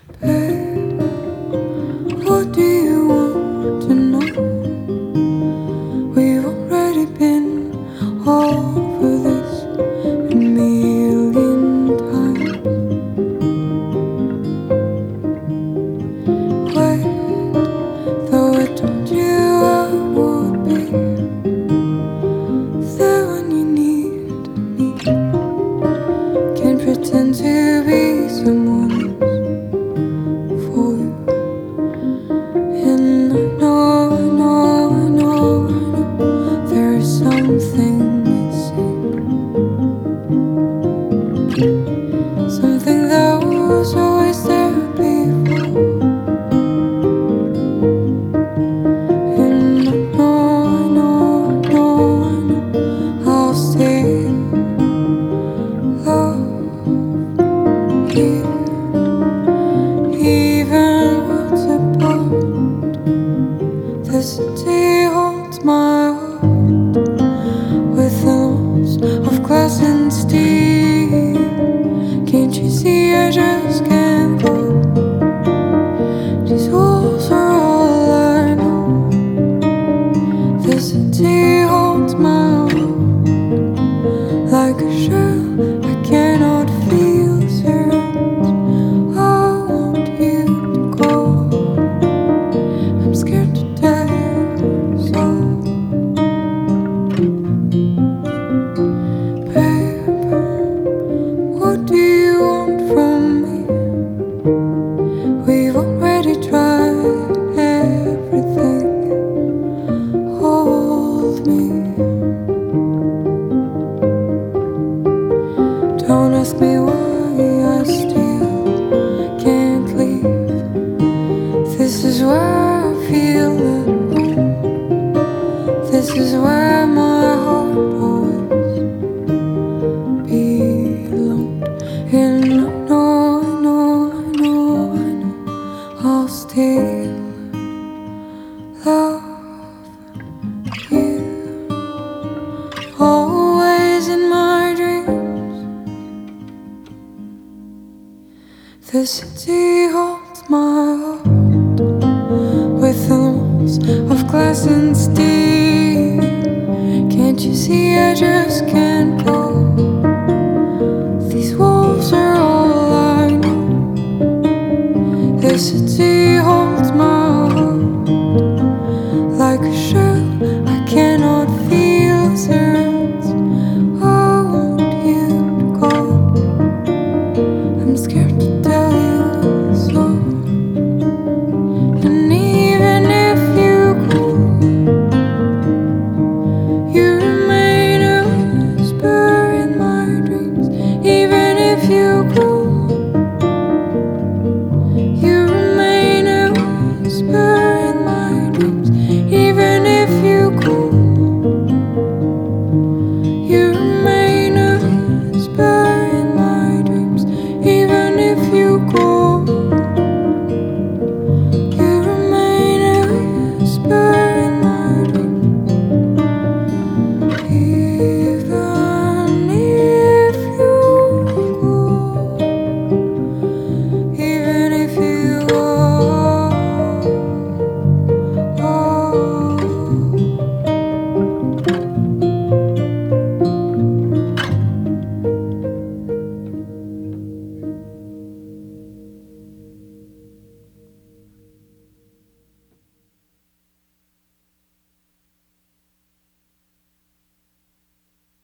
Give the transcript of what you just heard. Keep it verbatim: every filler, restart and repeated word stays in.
Babe, what do you want to know? We've already been over this a million times. Wait, though I told you I would be there when you need me. Can't pretend to be someone for you. And I know, I know, I know, I know there is something missing, something that was always there before. And I know, I know, I know, I know I'll stay love you. Even words apart, the city holds my heart with the walls of glass and steel. Can't you see I just can't go? These walls are all I know. The city holds my heart like a shell I cannot feel surrounds. I want you to go. I'm scared to tell you so. Babe, what do you want from me? We've already tried everything. Hold me. Don't ask me why I still can't leave. This is where I feel at home. This is where my heart always belonged. And I know, I know, I know, I know I'll still love you. Always in my dreams. The city holds my heart with the walls of glass and steel. Can't you see I just can't go?